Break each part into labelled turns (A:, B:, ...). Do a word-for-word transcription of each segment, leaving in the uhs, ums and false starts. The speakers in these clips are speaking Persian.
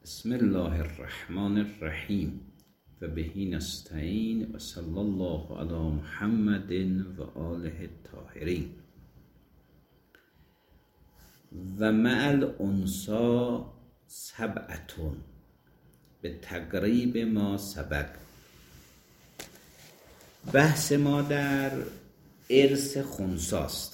A: بسم الله الرحمن الرحیم و بهی نستعین و صلی الله علی محمد و آله الطاهرین. و مع الانثی سبعة به تقریب ما سبق. بحث ما در ارث خنثیست.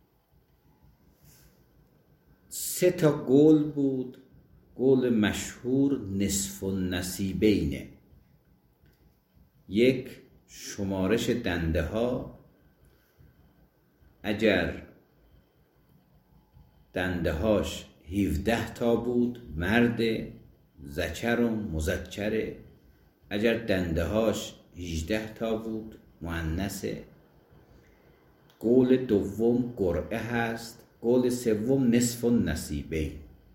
A: سه تا قول بود. قول مشهور نصف النصیبینه. یک، شمارش دنده ها. اگر دنده هاش هفده تا بود مرد، ذکر و مذکره. اگر دنده هاش هجده تا بود مؤنثه. قول دوم قرعه هست. قول سوم نصف النصیبین.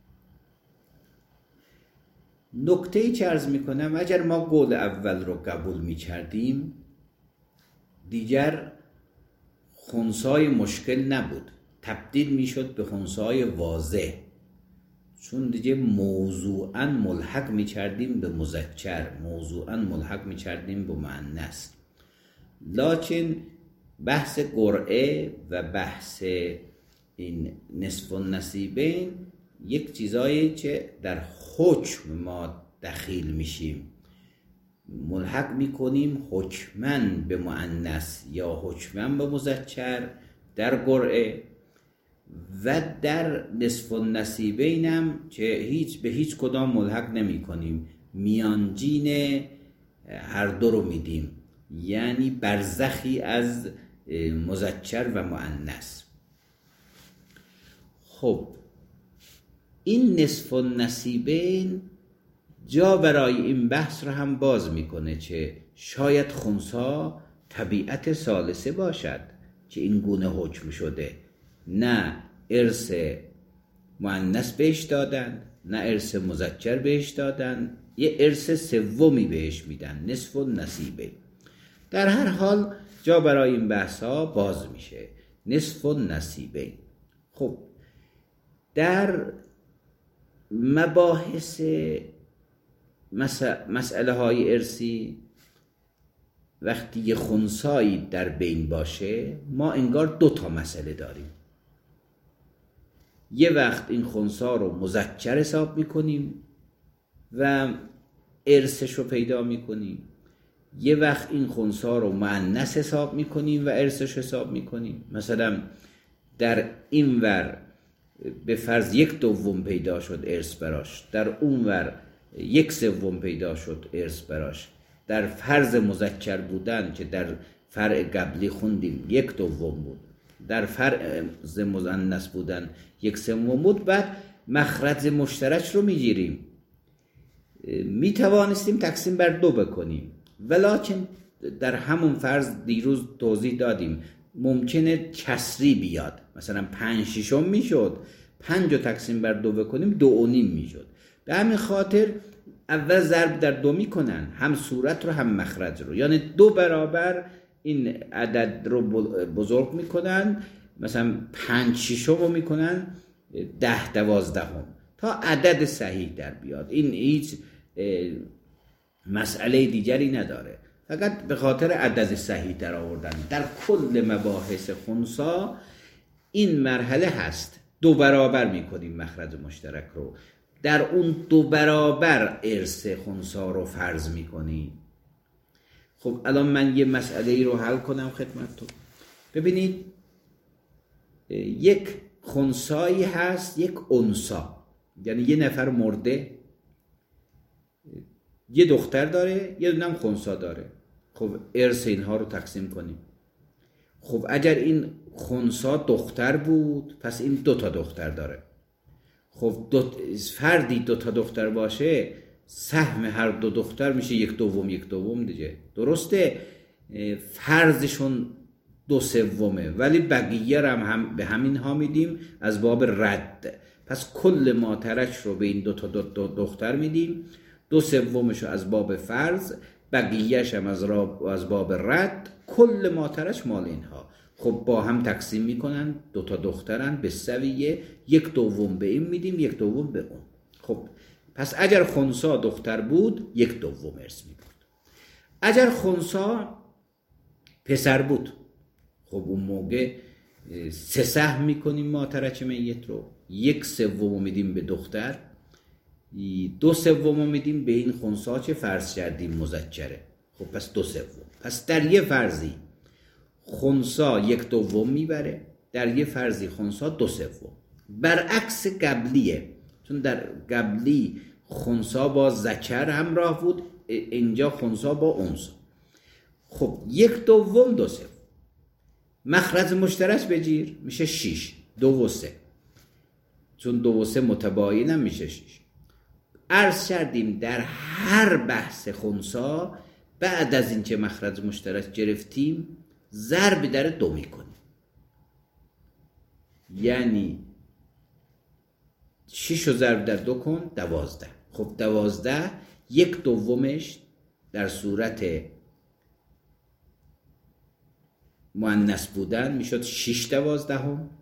A: نکته چه عرض می کنم، اگر ما قول اول رو قبول می کردیم دیگر خنثای مشکل نبود، تبدیل می شد به خنثای واضح، چون دیگه موضوعاً ملحق می کردیم به مذکر، موضوعاً ملحق می کردیم به مؤنث. لکن بحث قرعه و بحث این نصف النصیبین یک چیزایی که در حکم ما دخیل میشیم، ملحق میکنیم حکماً به مؤنث یا حکماً به مذکر در قرعه، و در نصف النصیبین هم که هیچ به هیچ کدام ملحق نمی کنیم، میانجین هر دو رو میدیم، یعنی برزخی از مذکر و مؤنث. خب این نصف النصیبین جا برای این بحث رو هم باز میکنه که شاید خنثی طبیعت ثالثه باشد که این گونه حکم شده، نه ارث مؤنث بهش دادن نه ارث مذکر بهش دادن، یه ارث سومی بهش میدن، نصف النصیبین. در هر حال جا برای این بحث ها باز میشه نصف النصیبین. خب در مباحث مسئله های ارثی وقتی یه خنثایی در بین باشه ما انگار دو تا مسئله داریم. یه وقت این خنثی رو مذکر حساب میکنیم و ارثش رو پیدا میکنیم، یه وقت این خنثی رو مؤنث حساب میکنیم و ارثش حساب میکنیم. مثلا در این ور به فرض یک دوم پیدا شد ارث براش، در اون ور یک سوم پیدا شد ارث براش. در فرض مذکر بودن که در فرع قبلی خوندیم یک دوم بود، در فرض مؤنث بودن یک سوم بود. بعد مخرج مشترک رو میگیریم، میتوانستیم تقسیم بر دو بکنیم، ولکن در همون فرض دیروز توضیح دادیم ممکنه کسری بیاد، مثلا پنج ششم میشد، پنج رو تقسیم بر دو بکنیم دو و نیم میشد. به همین خاطر اول ضرب در دو میکنن، هم صورت رو هم مخرج رو، یعنی دو برابر این عدد رو بزرگ میکنن، مثلا پنج ششم رو میکنن ده دوازدهم تا عدد صحیح در بیاد. این هیچ مسئله دیگری نداره، فقط به خاطر عدد صحیح در آوردن. در کل مباحث خنثی این مرحله هست، دو برابر میکنیم مخرج مشترک رو، در اون دو برابر ارث خنثی رو فرض میکنیم. خب الان من یه مسئله ای رو حل کنم خدمتتون. ببینید یک خنثی هست، یک انثی، یعنی یه نفر مرده یه دختر داره یه دونم خنثی داره. خب ارث اینها رو تقسیم کنیم. خب اگر این خنثی دختر بود پس این دو تا دختر داره. خب دو فردی دو تا دختر باشه سهم هر دو دختر میشه یک دوم یک دوم دیگه، درسته؟ فرضشون دو سومه ولی بقیه هم, هم به همین ها میدیم از باب رد. پس کل ما ترک رو به این دو تا دو دو دختر میدیم، دو سومش رو از باب فرض، بقیهش هم از, از باب رد، کل ما ترک مال اینها. خب با هم تقسیم میکنن، دو تا دخترن به سویه، یک دوم به این میدیم یک دوم به اون. خب پس اگر خنثی دختر بود یک دوم ارث می برد. اگر خنثی پسر بود، خب اون موقع سه سهم میکنیم ما ترک میت رو، یک سوم میدیم به دختر، دو سوم میدیم به این خنثی که فرض کردیم مذکره. خب پس دو سوم. پس در یه فرضی خنثی یک دوم میبره، در یه فرضی خنثی دو سوم. برعکس قبلیه، چون در قبلی خنثی با ذکر همراه بود، اینجا خنثی با انثی. خب یک دوم دو سوم. مخرج مشترک بگیر میشه شیش، دو و سه، چون دو و سه متباین هم میشه شیش. عرض کردیم در هر بحث خنثی بعد از اینکه مخرج مشترک گرفتیم ضرب در دو میکنیم، یعنی شیش رو ضرب در دو کن دوازده. خب دوازده یک دومش در صورت مؤنث بودن میشد شیش دوازدهم،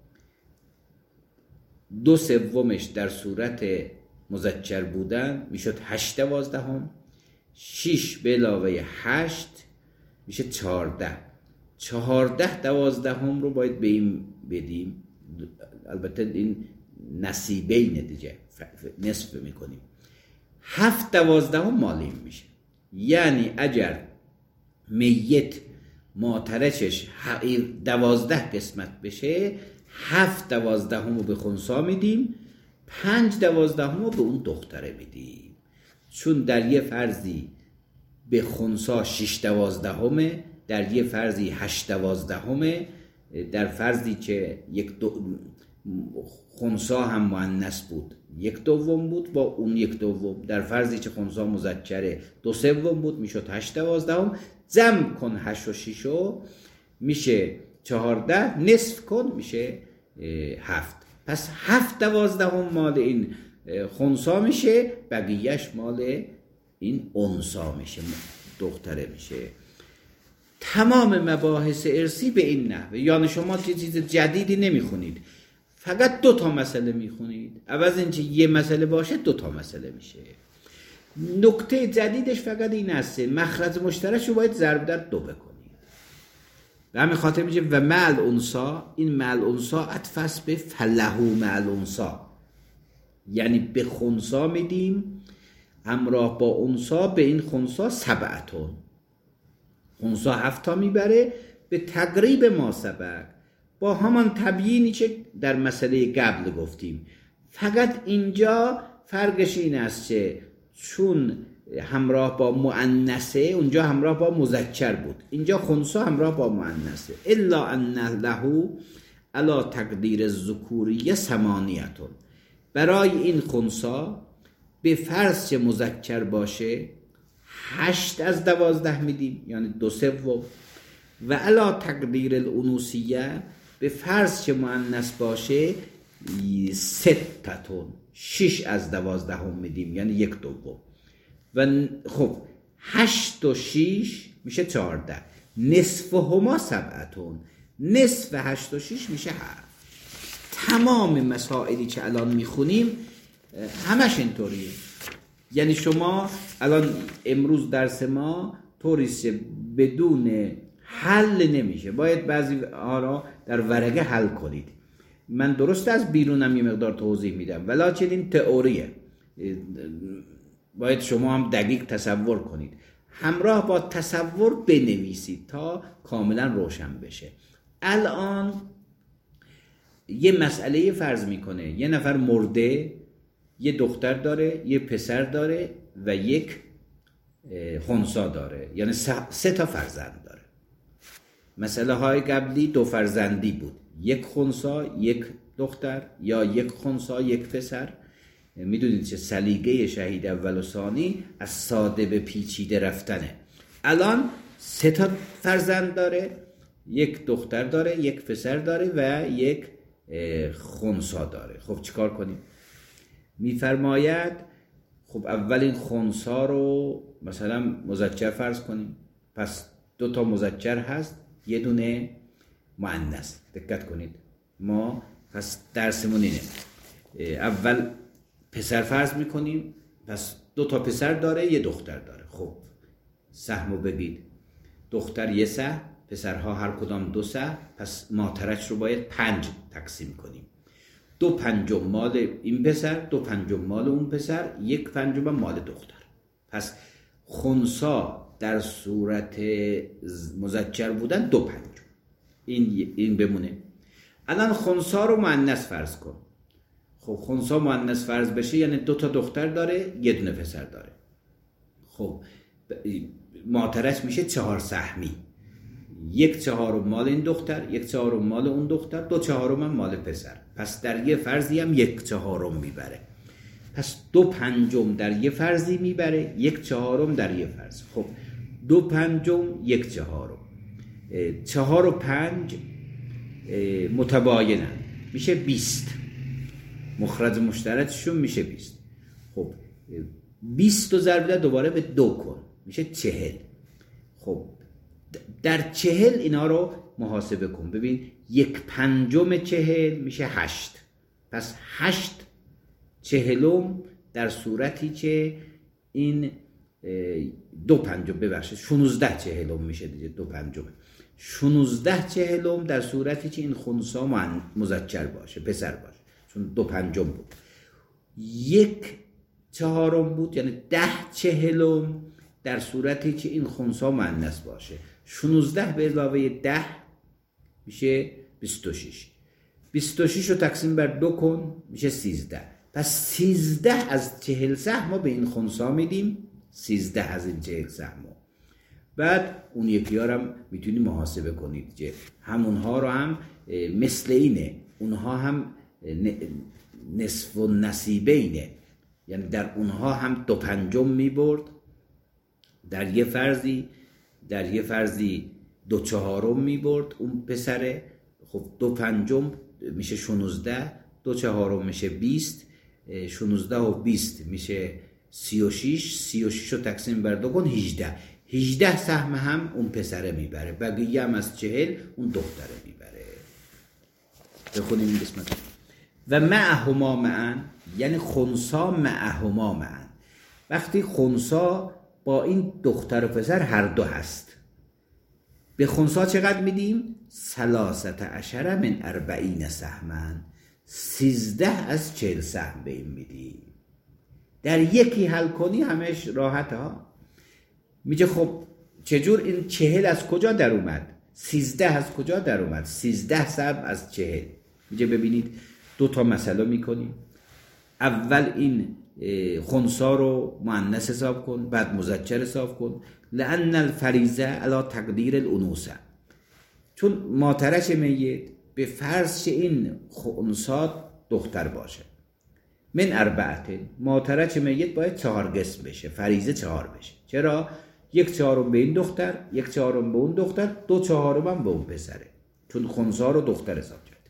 A: دو سومش در صورت مذکر بودن میشد هشت دوازدهم، شیش به علاوه هشت میشه چهارده. چهارده دوازدهم رو باید به این بدیم، البته این نصیبین دیگه نصف میکنیم. هفت دوازدهم مالیم میشه، یعنی اگر میت ماترکش دوازده قسمت بشه، هفت دوازدهم رو به خنثی میدیم، پنج دوازدهم رو به اون دختره میدیم. چون در یه فرضی به خنثی شش دوازدهمه، در یه فرضی هشت دوازدهمه، در فرضی که یک دو خنثی هم مؤنث بود یک دوم بود با اون یک دوم، در فرضی که خنثی مذکره دو سوم بود میشد هشت دوازدهم. جمع کن هشت و شیشو میشه چهارده، نصف کن میشه هفت. پس هفت دوازدهم مال این خنثی میشه، بقیهش مال این انثی میشه، دختره میشه. تمام مباحث ارثی به این نحوه، یعنی شما چیز جدیدی نمیخونید، فقط دو تا مسئله میخونید، عوض اینکه یه مسئله باشه دو تا مسئله میشه. نکته جدیدش فقط این هسته مخرج مشترک رو باید ضرب در دو بکنید. به همین خاطر میشه و مع الانثی، این مع الانثی عطف به فله مع الانثی، یعنی به خنثی میدیم همراه با انثی، به این خنثی سبعتون، خنثی هفت تا میبره به تقریب ما سبق، با همان تبیینی که در مسئله قبل گفتیم. فقط اینجا فرقش این است که چون همراه با مؤنثه، اونجا همراه با مذکر بود، اینجا خنثی همراه با مؤنثه. الا ان له علی تقدیر الذکوریه ثمانیتون، برای این خنثی به فرض که مذکر باشه هشت از دوازده میدیم، یعنی دو سوم، و علی تقدیر الانوثیه به فرض که مؤنث باشه ستتون، شش از دوازدهم میدیم، یعنی یک دوم. و خب هشت و شیش میشه چهارده، نصف هما سبعتون، نصف هشت و شیش میشه هفت. تمام مسائلی که الان میخونیم همش اینطوریه. یعنی شما الان امروز درس ما طوریست بدون حل نمیشه، باید بعضی ها در ورقه حل کنید. من درست از بیرونم یه مقدار توضیح میدم، ولیکن این تئوریه، باید شما هم دقیق تصور کنید، همراه با تصور بنویسید تا کاملا روشن بشه. الان یه مسئله فرض میکنه، یه نفر مرده، یه دختر داره، یه پسر داره و یک خنثی داره، یعنی سه تا فرزند داره. مسئله های قبلی دو فرزندی بود، یک خنثی یک دختر یا یک خنثی یک پسر. میدونید چه سلیقه شهید اول و ثانی از ساده به پیچیده رفتنه. الان سه تا فرزند داره، یک دختر داره، یک پسر داره و یک خنثی داره. خب چیکار کنیم؟ میفرماید خب اول این خنثی رو مثلا مذکر فرض کنیم، پس دو تا مذکر هست، یه دونه مؤنث. دقت کنید، ما پس درسمون اینه، اول پسر فرض میکنیم، پس دو تا پسر داره یه دختر داره. خب سهمو بگید، دختر یه سهم، پسرها هر کدام دو سهم، پس ماترک رو باید پنج تقسیم کنیم. دو پنجم مال این پسر، دو پنجم مال اون پسر، یک پنجم مال دختر. پس خنثی در صورت مذکر بودن دو پنجم. این این بمونه. الان خنثی رو مؤنث فرض کن. خب خنثی مؤنث فرض بشه یعنی دو تا دختر داره یه دونه پسر داره. خب ماترک میشه چهار سهمی، یک چهارم مال این دختر، یک چهارم مال اون دختر، دو چهارم هم مال پسر. پس در یه فرضی هم یک چهارم میبره. پس دو پنجم در یه فرضی میبره، یک چهارم در یه فرض. خب دو پنجم یک چهارم، چهار و پنج متباینن میشه بیست، مخرج مشترکشون میشه بیست. خب بیست رو ضرب در دوباره به دو کن میشه چهل. خب در چهل اینا رو محاسبه کن. ببین یک پنجم چهل میشه هشت. پس هشت چهلم در صورتی که این دو پنجم ببخشید شونزده چهلم میشه دیگه، دو پنجم شونزده چهلم در صورتی که این خنثی مذکر باشه، پسر باشه، چون دو پنجم بود. یک چهارم بود یعنی ده چهلم در صورتی که این خنثی مؤنث باشه. شونزده به علاوه ده میشه بیست و شش. بیست و شش رو تقسیم بر دو کن میشه سیزده. پس سیزده از چهل سهم ما به این خنثی میدیم، سیزده از این چهل سهم. بعد اون یکی ها هم میتونی محاسبه کنید که همونها رو هم مثل اینه، اونها هم نصف و نصیبینه، یعنی در اونها هم دو پنجم میبرد در یه فرضی، در یه فرضی دو چهارم میبرد اون پسره. خب دو پنجم میشه شونزده، دو چهارم میشه بیست، شونزده و بیست میشه سی و شیش، سی و شیش رو تقسیم بر دو کن هجده. هجده سهم هم اون پسره میبره، بقیه هم از چهل اون دختره میبره. بخونیم این قسمت. و معهما معا یعنی خنثی معهما معا، وقتی خنثی با این دختر و پسر هر دو هست، به خنثی چقدر میدیم؟ ثلاثت عشر من اربعین سهمن، سیزده از چهل سهم به این میدیم. در یکی حل کنی همش راحت ها. میگه خب چجور این چهل از کجا در اومد؟ سیزده از کجا در اومد؟ سیزده سهم از چهل. میگه ببینید دو تا مسئله میکنیم. اول این خنثی رو مؤنث حساب کن، بعد مذکر حساب کن. لأن الفریضه علی تقدیر الانوثه، چون ماترک میت به فرض که این خنثی دختر باشه. من اربعه، ماترک میت باید چهار قسم بشه، فریضه چهار بشه. چرا؟ یک چهارم به این دختر، یک چهارم به اون دختر، دو چهارم هم به اون پسره، چون خنثی رو دختر حساب کرد.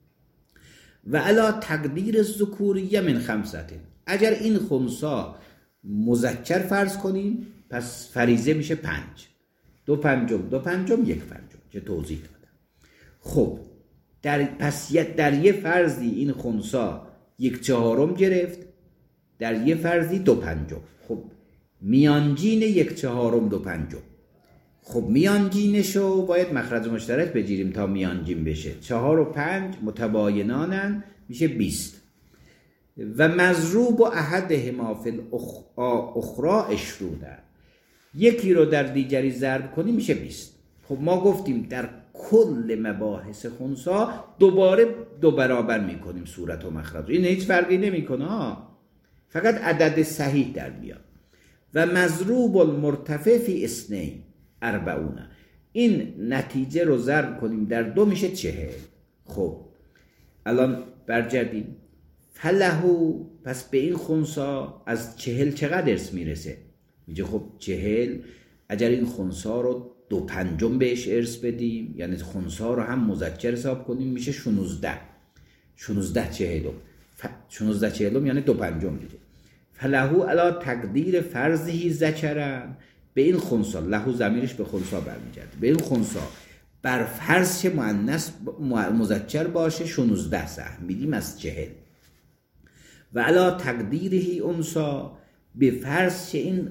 A: و علی تقدیر الذکوریه من خمسه، اگر این خنثی مذکر فرض کنیم پس فریضه میشه پنج، دو پنجم دو پنجم یک پنجم که توضیح دادم. خب در پس در یه فرضی این خنثی یک چهارم گرفت، در یه فرضی دو پنجم. خب میانجین یک چهارم دو پنجم. خب میانجینشو باید مخرج مشترک بگیریم تا میانجین بشه. چهار و پنج متباینانن میشه بیست. و مضروب و احدهما فی الاخرى عشرون، یکی رو در دیگری ضرب کنی میشه بیست. خب ما گفتیم در کل مباحث خنثی دوباره دو برابر میکنیم صورت و مخرج، این هیچ فرقی نمیکنه، فقط عدد صحیح در بیاد. و مضروب المرتفع فی اثنین اربعون، این نتیجه رو ضرب کنیم در دو میشه چهل. خب الان برگردیم. فلهو، پس به این خنثی از چهل چقدر ارث میرسه؟ میگه خب چهل، اگر این خنثی رو دو پنجم بهش ارث بدیم، یعنی خنثی رو هم مذکر حساب کنیم میشه شونزده، شونزده چهلم، ف... شونزده چهلم یعنی دو پنجم دیگه. فلهو علی تقدیر فرضه ذکرن، به این خنثی، لهو ضمیرش به خنثی برمیگرده، به این خنثی بر فرض که مؤنث مذکر باشه شونزده سهم میدیم از چهل. و علی تقدیره انثی، به فرض که این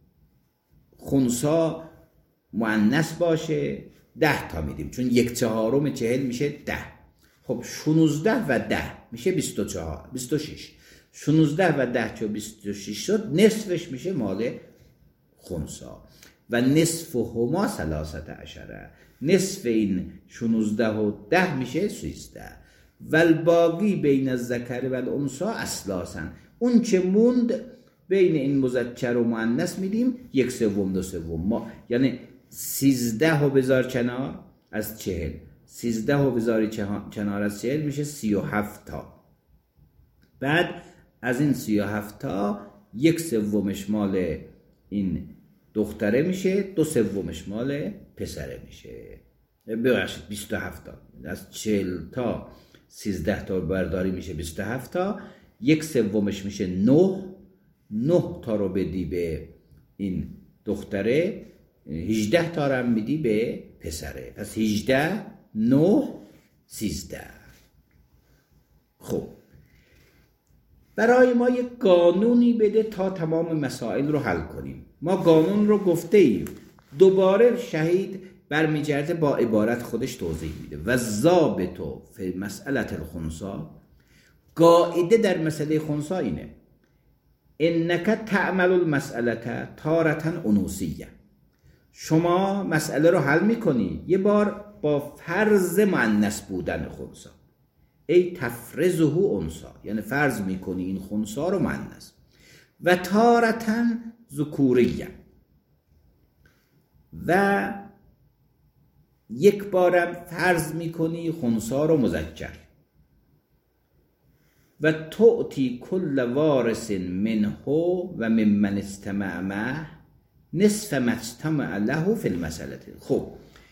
A: خنثا مؤنث باشه ده تا میدیم، چون یک چهارم چهل میشه ده. خب شانزده و ده میشه بیست و چهار بیست و شش. شانزده و ده چون بیست و شش شد، نصفش میشه مال خنثا و نصف هما ثلاثه عشره. نصف این شانزده و ده میشه سیزده. و الباقی بین الذکر و الانثی اثلاثا. اون چه موند بین این مذکر و مؤنث میدیم یک سوم دو سوم. ما یعنی سیزده و بذار کنار از چهل، سیزده و بذاری کنار از چهل میشه سی و هفت تا. بعد از این سی و هفت تا یک سومش مال این دختره میشه، دو سومش مال پسره میشه. ببخشید بیست و هفت تا. از چهل تا سیزده تا برداری میشه بیست و هفت تا. یک سومش میشه نه. نه تا رو بدی به این دختره، هجده تا رو هم میدی به پسره. پس هجده، نه، سیزده. خب برای ما یک قانونی بده تا تمام مسائل رو حل کنیم. ما قانون رو گفته ایم، دوباره شهید برمیگرده با عبارت خودش توضیح میده. و ضابط فی مسئله الخنثی، قاعده در مسئله خنثی اینه: انک تعمل المسئله تارة انوثیه. شما مسئله رو حل میکنی یه بار با فرض مؤنث بودن خنثی، ای تفرضه انثی، یعنی فرض میکنی این خنثی رو مؤنث. و تارة ذکوریه، و یک بارم فرض میکنی خنثی رو مذکر. و تعطی کل وارث منه و ممن استمع معه نصف ما استمع له فی المسأله. خب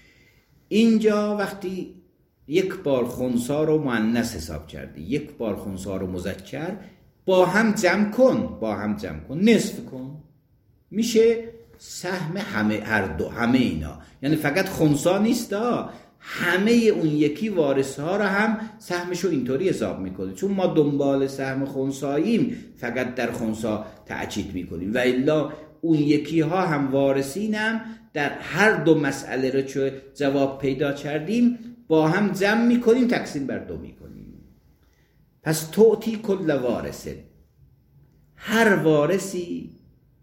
A: اینجا وقتی یک بار خنثی رو مؤنث حساب کردی، یک بار خنثی رو مذکر، با هم جمع کن، با هم جمع کن، نصف کن، میشه سهم همه، هر دو، همه اینا. یعنی فقط خنثی نیست، همه اون یکی وارث ها رو هم سهمشو اینطوری حساب میکنه. چون ما دنبال سهم خنثاییم فقط در خنثی تأکید میکنیم، و الا اون یکی ها هم وارثینم. در هر دو مسئله رو چون جواب پیدا کردیم با هم جمع میکنیم، تقسیم بر دو میکنیم. پس تعطی کل وارث، هر وارثی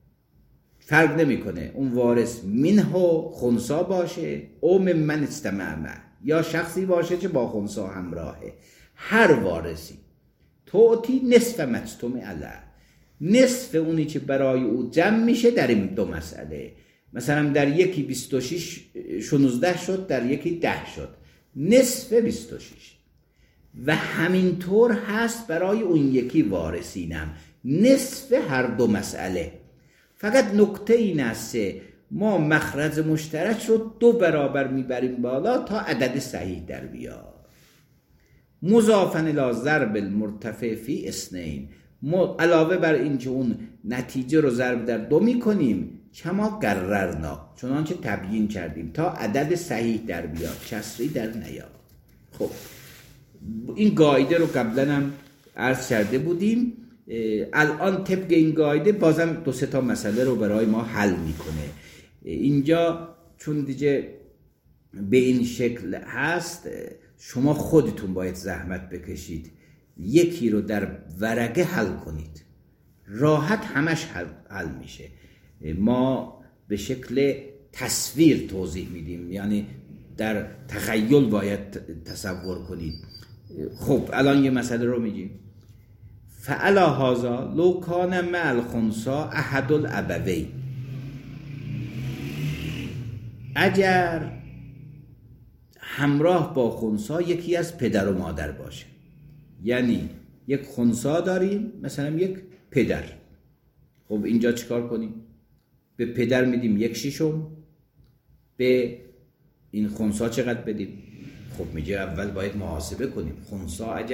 A: فرق نمیکنه اون وارث منه خنثی باشه او ممن استمع معه، یا شخصی باشه که با خنثی همراهه، هر وارثی تعطی نصف ما استمع له، نصف اونی که برای او جمع میشه در این دو مسئله. مثلا در یکی بیست و شش شانزده شد، در یکی ده شد، نصف بیست و شش. و همینطور هست برای اون یکی وارثینم، نصف هر دو مسئله. فقط نکته این است ما مخرج مشترک رو دو برابر میبریم بالا تا عدد صحیح در بیاد. مضافاً الی ضرب المرتفع فی اثنین، ما علاوه بر این که اون نتیجه رو ضرب در دو میکنیم، کما قررنا، چنانچه تبیین کردیم، تا عدد صحیح در بیاد، کسری در نیاد. خب این قاعده رو قبلا هم عرض کرده بودیم. الان طبق این قاعده بازم دو سه تا مسئله رو برای ما حل میکنه. اینجا چون دیگه به این شکل هست، شما خودتون باید زحمت بکشید، یکی رو در ورقه حل کنید، راحت همش حل, حل میشه. ما به شکل تصویر توضیح میدیم، یعنی در تخیل باید تصور کنید. خب الان یه مسئله رو میگیم: فعلا هذا لو کان مع الخنثی احد الابوین، اگر همراه با خنثی یکی از پدر و مادر باشه، یعنی یک خنثی داریم، مثلا یک پدر. خب اینجا چیکار کنیم؟ به پدر میدیم یک شیشم، به این خنثی چقدر بدیم؟ خب میگه اول باید محاسبه کنیم. خنثی اگر